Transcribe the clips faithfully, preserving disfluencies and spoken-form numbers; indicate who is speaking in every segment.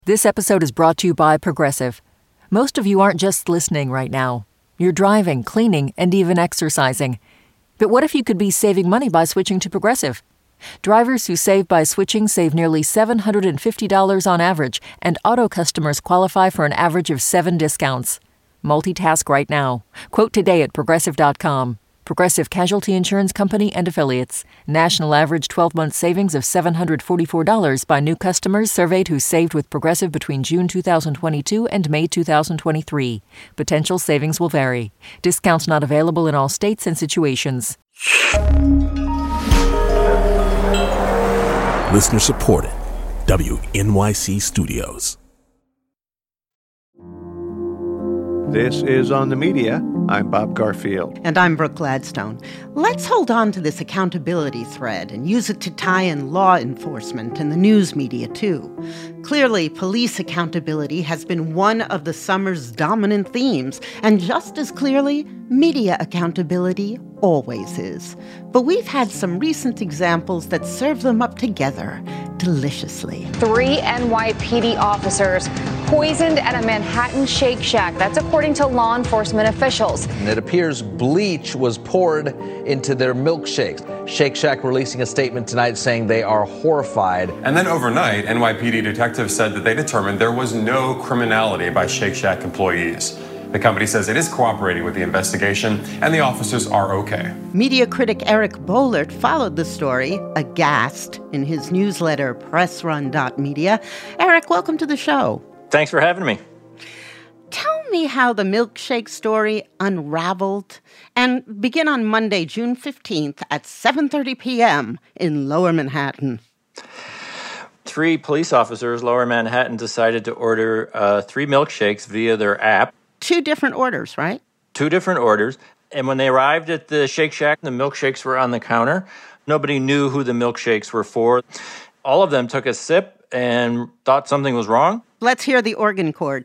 Speaker 1: This episode is brought to you by Progressive. Most of you aren't just listening right now. You're driving, cleaning, and even exercising. But what if you could be saving money by switching to Progressive? Drivers who save by switching save nearly seven hundred fifty dollars on average, and auto customers qualify for an average of seven discounts. Multitask right now. Quote today at Progressive dot com. Progressive Casualty Insurance Company and Affiliates. National average twelve-month savings of seven hundred forty-four dollars by new customers surveyed who saved with Progressive between June two thousand twenty-two and May two thousand twenty-three. Potential savings will vary. Discounts not available in all states and situations.
Speaker 2: Listener supported. W N Y C Studios.
Speaker 3: This is On the Media. I'm Bob Garfield.
Speaker 4: And I'm Brooke Gladstone. Let's hold on to this accountability thread and use it to tie in law enforcement and the news media, too. Clearly, police accountability has been one of the summer's dominant themes, and just as clearly, media accountability always is. But we've had some recent examples that serve them up together deliciously.
Speaker 5: Three N Y P D officers poisoned at a Manhattan Shake Shack. That's according to law enforcement officials.
Speaker 6: And it appears bleach was poured into their milkshakes. Shake Shack releasing a statement tonight saying they are horrified.
Speaker 7: And then overnight, N Y P D detectives said that they determined there was no criminality by Shake Shack employees. The company says it is cooperating with the investigation, and the officers are okay.
Speaker 4: Media critic Eric Boehlert followed the story, aghast, in his newsletter, press run dot media. Eric, welcome to the show.
Speaker 8: Thanks for having me.
Speaker 4: Tell me how the milkshake story unraveled, and begin on Monday, June fifteenth at seven thirty p.m. in Lower Manhattan.
Speaker 8: Three police officers, Lower Manhattan, decided to order uh, three milkshakes via their app.
Speaker 4: Two different orders, right?
Speaker 8: Two different orders. And when they arrived at the Shake Shack, the milkshakes were on the counter. Nobody knew who the milkshakes were for. All of them took a sip and thought something was wrong.
Speaker 4: Let's hear the organ chord.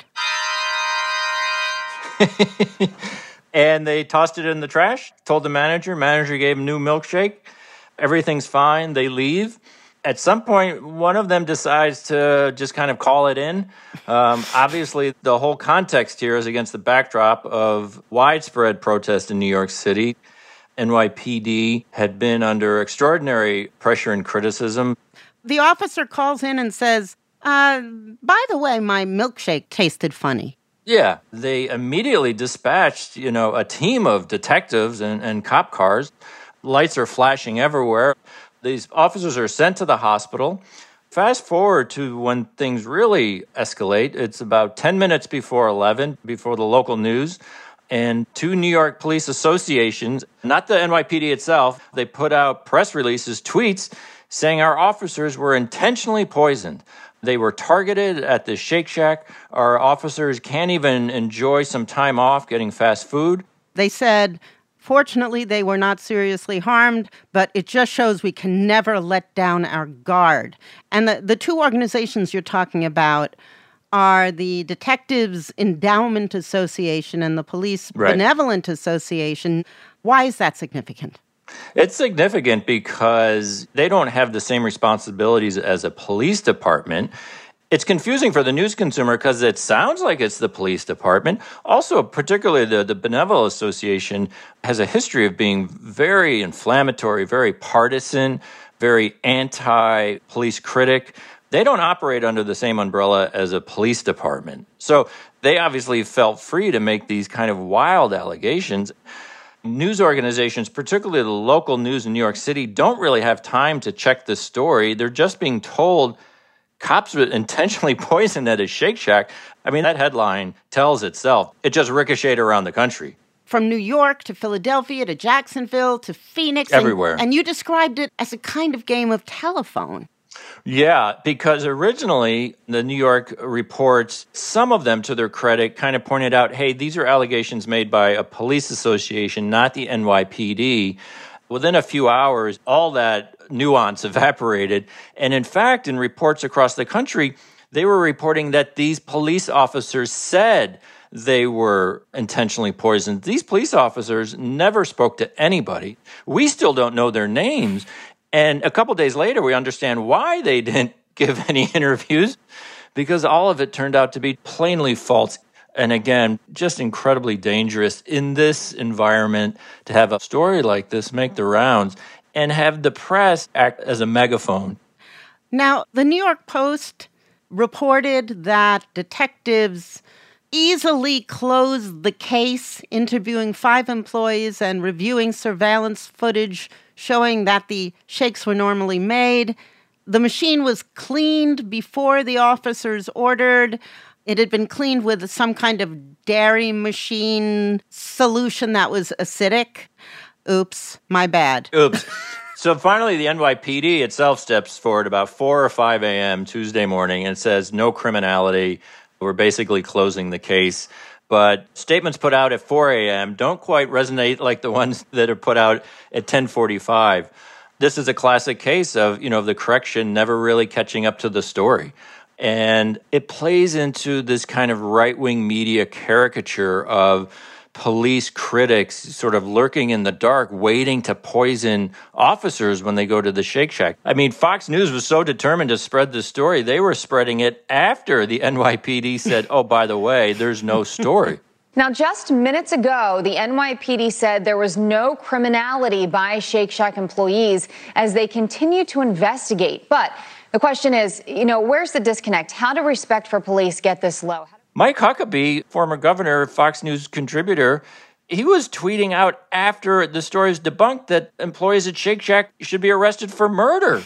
Speaker 8: And they tossed it in the trash, told the manager. Manager gave them a new milkshake. Everything's fine. They leave. At some point, one of them decides to just kind of call it in. Um, obviously, the whole context here is against the backdrop of widespread protest in New York City. N Y P D had been under extraordinary pressure and criticism.
Speaker 4: The officer calls in and says, uh, by the way, my milkshake tasted funny.
Speaker 8: Yeah, they immediately dispatched, you know, a team of detectives and, and cop cars. Lights are flashing everywhere. These officers are sent to the hospital. Fast forward to when things really escalate. It's about ten minutes before eleven, before the local news. And two New York police associations, not the N Y P D itself, they put out press releases, tweets, saying our officers were intentionally poisoned. They were targeted at the Shake Shack. Our officers can't even enjoy some time off getting fast food.
Speaker 4: They said, fortunately, they were not seriously harmed, but it just shows we can never let down our guard. And the, the two organizations you're talking about are the Detectives Endowment Association and the Police
Speaker 8: Right.
Speaker 4: Benevolent Association. Why is that significant?
Speaker 8: It's significant because they don't have the same responsibilities as a police department. It's confusing for the news consumer because it sounds like it's the police department. Also, particularly the, the Benevolent Association has a history of being very inflammatory, very partisan, very anti-police critic. They don't operate under the same umbrella as a police department. So they obviously felt free to make these kind of wild allegations. News organizations, particularly the local news in New York City, don't really have time to check the story. They're just being told cops were intentionally poisoned at a Shake Shack. I mean, that headline tells itself. It just ricocheted around the country.
Speaker 4: From New York to Philadelphia to Jacksonville to Phoenix.
Speaker 8: Everywhere.
Speaker 4: And, and you described it as a kind of game of telephone.
Speaker 8: Yeah, because originally the New York reports, some of them to their credit, kind of pointed out, hey, these are allegations made by a police association, not the N Y P D. Within a few hours, all that nuance evaporated. And in fact, in reports across the country, they were reporting that these police officers said they were intentionally poisoned. These police officers never spoke to anybody. We still don't know their names. And a couple days later, we understand why they didn't give any interviews, because all of it turned out to be plainly false. And again, just incredibly dangerous in this environment to have a story like this make the rounds and have the press act as a megaphone.
Speaker 4: Now, the New York Post reported that detectives easily closed the case, interviewing five employees and reviewing surveillance footage showing that the shakes were normally made. The machine was cleaned before the officers ordered. It had been cleaned with some kind of dairy machine solution that was acidic. Oops, my bad.
Speaker 8: Oops. So finally, the N Y P D itself steps forward about four or five a.m. Tuesday morning and says no criminality. We're basically closing the case. But statements put out at four a.m. don't quite resonate like the ones that are put out at ten forty-five. This is a classic case of, you know, the correction never really catching up to the story. And it plays into this kind of right-wing media caricature of police critics sort of lurking in the dark, waiting to poison officers when they go to the Shake Shack. I mean, Fox News was so determined to spread the story, they were spreading it after the N Y P D said, oh, by the way, there's no story.
Speaker 5: Now, just minutes ago, the N Y P D said there was no criminality by Shake Shack employees as they continue to investigate. But the question is, you know, where's the disconnect? How do respect for police get this low?
Speaker 8: Mike Huckabee, former governor, Fox News contributor, he was tweeting out after the story is debunked that employees at Shake Shack should be arrested for murder.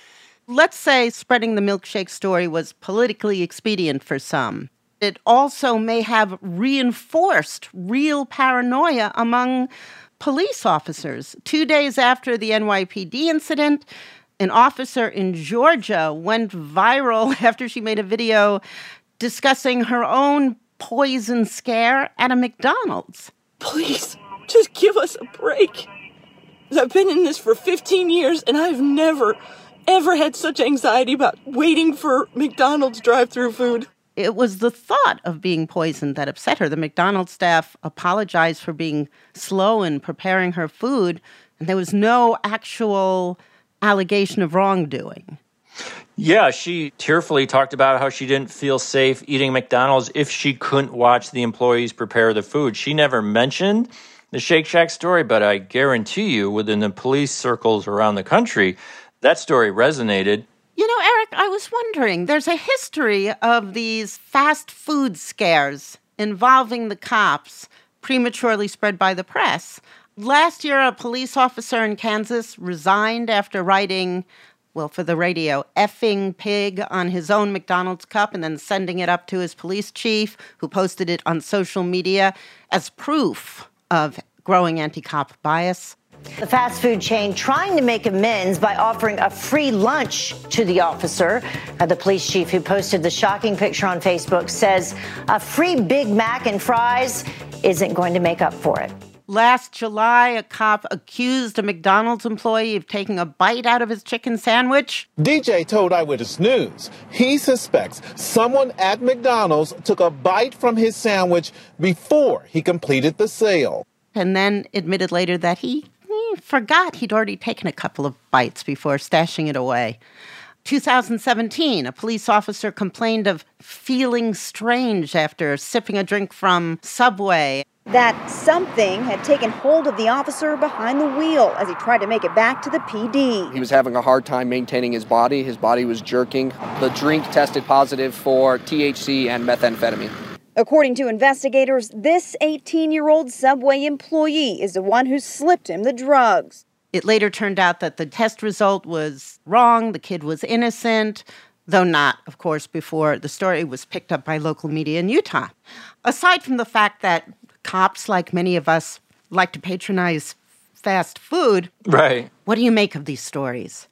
Speaker 4: Let's say spreading the milkshake story was politically expedient for some. It also may have reinforced real paranoia among police officers. Two days after the N Y P D incident, an officer in Georgia went viral after she made a video discussing her own poison scare at a McDonald's.
Speaker 9: Please, just give us a break. I've been in this for fifteen years, and I've never, ever had such anxiety about waiting for McDonald's drive-thru food.
Speaker 4: It was the thought of being poisoned that upset her. The McDonald's staff apologized for being slow in preparing her food, and there was no actual allegation of wrongdoing.
Speaker 8: Yeah, she tearfully talked about how she didn't feel safe eating McDonald's if she couldn't watch the employees prepare the food. She never mentioned the Shake Shack story, but I guarantee you within the police circles around the country, that story resonated.
Speaker 4: You know, Eric, I was wondering, there's a history of these fast food scares involving the cops prematurely spread by the press. Last year, a police officer in Kansas resigned after writing, well, for the radio, effing pig on his own McDonald's cup and then sending it up to his police chief, who posted it on social media as proof of growing anti-cop bias.
Speaker 10: The fast food chain trying to make amends by offering a free lunch to the officer. Uh, the police chief who posted the shocking picture on Facebook says a free Big Mac and fries isn't going to make up for it.
Speaker 4: Last July, a cop accused a McDonald's employee of taking a bite out of his chicken sandwich.
Speaker 11: D J told Eyewitness News he suspects someone at McDonald's took a bite from his sandwich before he completed the sale.
Speaker 4: And then admitted later that he, he forgot he'd already taken a couple of bites before stashing it away. two thousand seventeen, a police officer complained of feeling strange after sipping a drink from Subway.
Speaker 12: That something had taken hold of the officer behind the wheel as he tried to make it back to the P D.
Speaker 13: He was having a hard time maintaining his body. His body was jerking. The drink tested positive for T H C and methamphetamine.
Speaker 12: According to investigators, this eighteen-year-old Subway employee is the one who slipped him the drugs.
Speaker 4: It later turned out that the test result was wrong. The kid was innocent, though not, of course, before the story was picked up by local media in Utah. Aside from the fact that cops, like many of us, like to patronize fast food.
Speaker 8: Right.
Speaker 4: What do you make of these stories?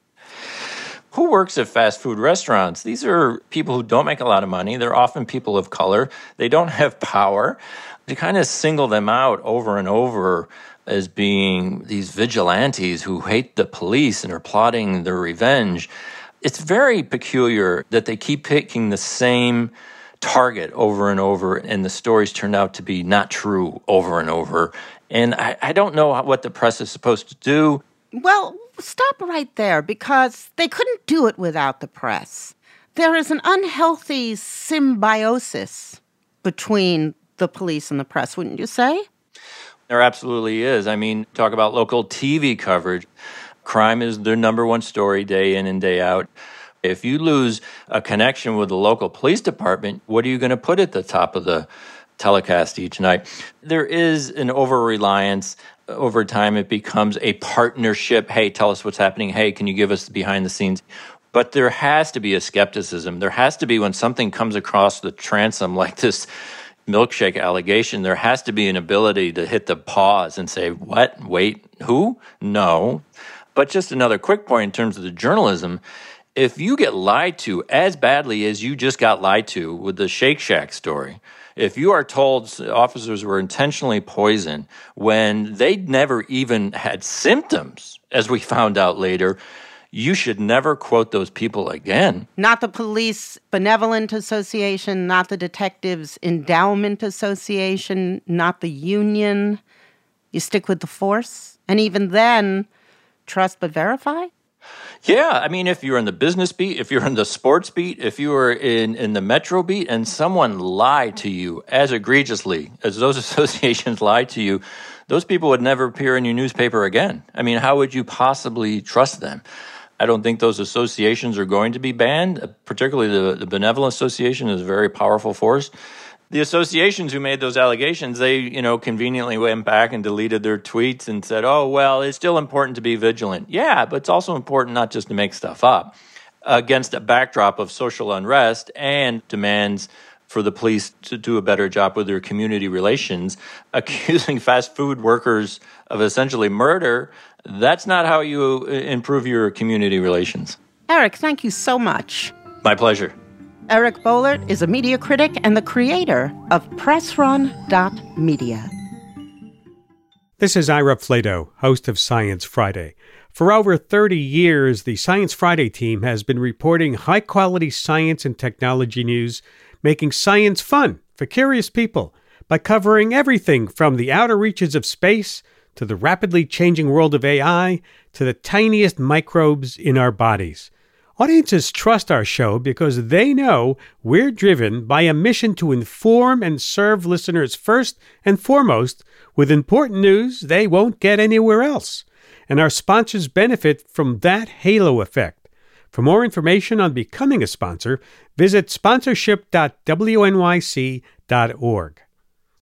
Speaker 8: Who works at fast food restaurants? These are people who don't make a lot of money. They're often people of color. They don't have power. To kind of single them out over and over as being these vigilantes who hate the police and are plotting their revenge. It's very peculiar that they keep picking the same target over and over, and the stories turned out to be not true over and over. And I, I don't know what the press is supposed to do.
Speaker 4: Well, stop right there, because they couldn't do it without the press. There is an unhealthy symbiosis between the police and the press, wouldn't you say?
Speaker 8: There absolutely is. I mean, talk about local T V coverage. Crime is their number one story day in and day out. If you lose a connection with the local police department, what are you going to put at the top of the telecast each night? There is an over-reliance. Over time, it becomes a partnership. Hey, tell us what's happening. Hey, can you give us the behind the scenes? But there has to be a skepticism. There has to be, when something comes across the transom like this milkshake allegation, there has to be an ability to hit the pause and say, what? Wait, who? No. But just another quick point in terms of the journalism. If you get lied to as badly as you just got lied to with the Shake Shack story, if you are told officers were intentionally poisoned when they never even had symptoms, as we found out later, you should never quote those people again.
Speaker 4: Not the Police Benevolent Association, not the Detectives Endowment Association, not the union. You stick with the force? And even then, trust but verify?
Speaker 8: Yeah, I mean, if you're in the business beat, if you're in the sports beat, if you are in, in the metro beat, and someone lied to you as egregiously as those associations lied to you, those people would never appear in your newspaper again. I mean, how would you possibly trust them? I don't think those associations are going to be banned. Particularly the, the Benevolent Association is a very powerful force. The associations who made those allegations, they, you know, conveniently went back and deleted their tweets and said, oh, well, it's still important to be vigilant. Yeah, but it's also important not just to make stuff up. Against a backdrop of social unrest and demands for the police to do a better job with their community relations, accusing fast food workers of essentially murder, that's not how you improve your community relations.
Speaker 4: Eric, thank you so much.
Speaker 8: My pleasure.
Speaker 4: Eric Boehlert is a media critic and the creator of press run dot media.
Speaker 14: This is Ira Flato, host of Science Friday. For over thirty years, the Science Friday team has been reporting high-quality science and technology news, making science fun for curious people by covering everything from the outer reaches of space to the rapidly changing world of A I to the tiniest microbes in our bodies. Audiences trust our show because they know we're driven by a mission to inform and serve listeners first and foremost with important news they won't get anywhere else. And our sponsors benefit from that halo effect. For more information on becoming a sponsor, visit sponsorship dot w n y c dot org.